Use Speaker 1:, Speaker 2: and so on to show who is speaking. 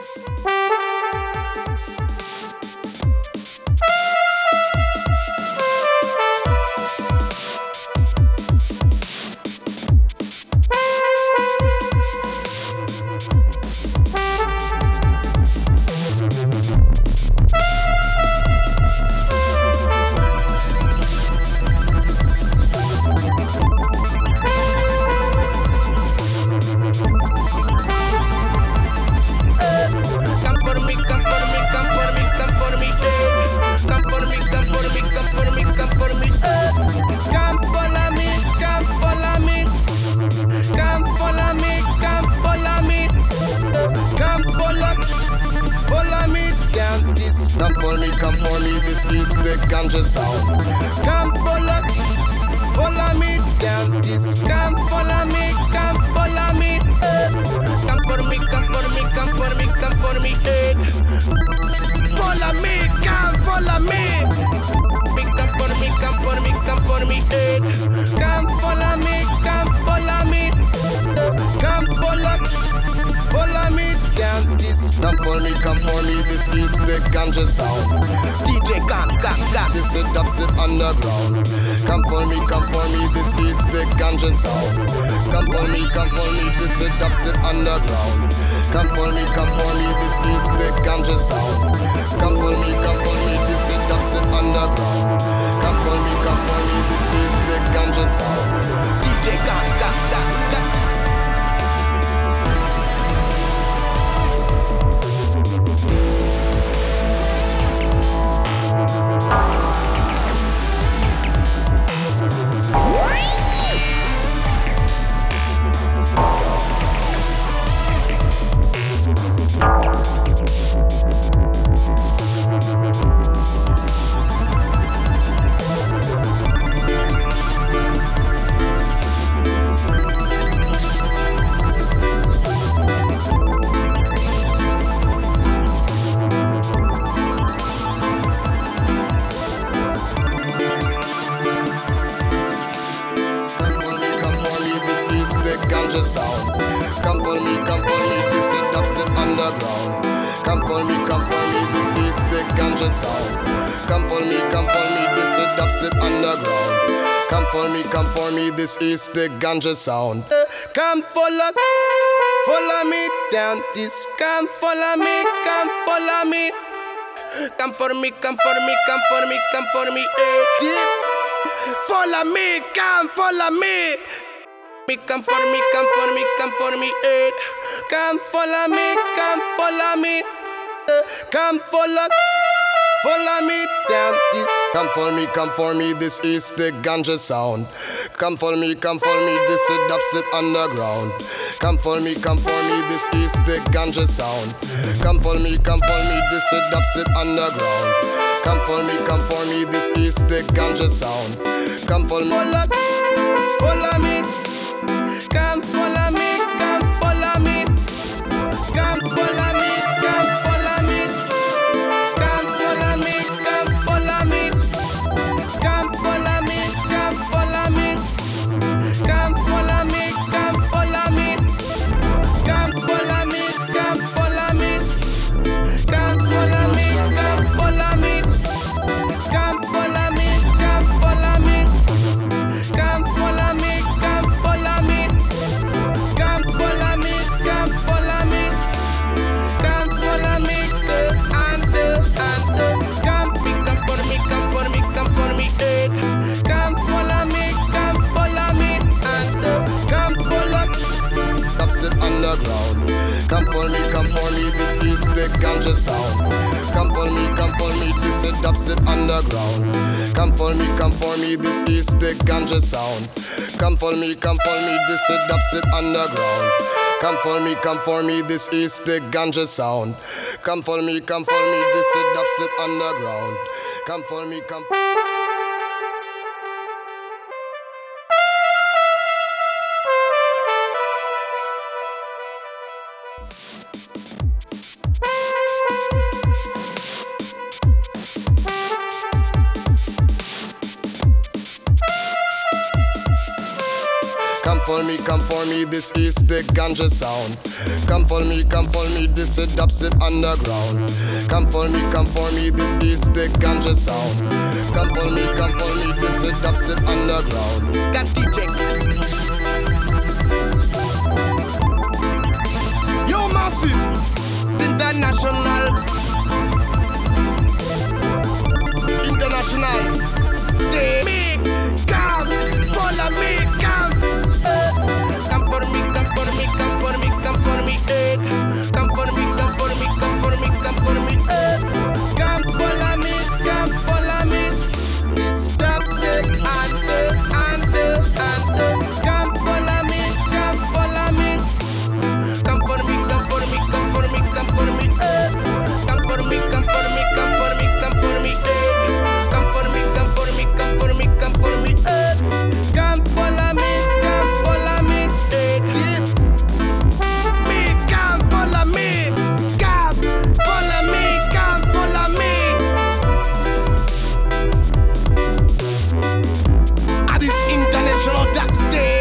Speaker 1: Come for me, this is the ganja sound. Come follow me down this. Come follow me, come follow me. Come for me, come for me, come for me, come for me. Follow me, come follow me. Come for me, come for me, come for me. Come follow me, come follow me. Come follow me down this. Come for me, this is the ganja sound. DJ Gam, this is dubstep underground. Come for me, this is the ganja sound. Come for me, this is dubstep underground. Come for me, this is the ganja sound. Come for me, this is dubstep underground. Come for me, this is the ganja sound. DJ Gam. Come for me, this is the ganja sound. Come follow me down this. Come follow me, come follow me. Come for me, come for me, come for me, come for me. Follow me, come follow me. Come for me, come for me, come for me. Come follow me, come follow me. Come follow me down this. Come for me, this is the ganja sound. Come for me, this is dubstep underground. Come for me, this is the ganja sound. Come for me, this is dubstep underground. Come for me, this is the ganja sound. Come for me, follow me. Come follow me, come follow me. Come follow me, come follow me. Come follow me, come follow me. Come follow me, come follow me. Come follow me, come follow me. Come follow me, come follow me. Come follow me, come follow me. Come follow me, come follow me. Come follow me, come follow me. Come follow me, come follow me. Come follow me, and come for me, come for me, come for me. Come follow me, come follow me, and come follow. Dubstep underground. Come for me, this is the ganja sound. Come for me, this is dubstep underground. Come for me, this is the ganja sound. Come for me, this is dubstep underground. Come for me, this is the ganja sound. Come for me, this is dubstep underground. Come for me, Come for me, this is the ganja sound. Come for me, this is dubstep underground. Come for me, this is the ganja sound. Come for me, this is dubstep underground. Got DJ. Yo, massive, international. Stay me, come, follow me, come. Come for me, come for me, come for me, come for me, come for me, come for me, come for me, come for me, come follow me, come follow me. Stop, step, and come follow me, come follow me. Come for me, come for me, come for me, come for me, come for me, come for me, come for me, come for me, come for me, come for me, come for me, come for me, come follow me, come follow me, me, come follow me, come follow me, come follow me. At this international dubstep.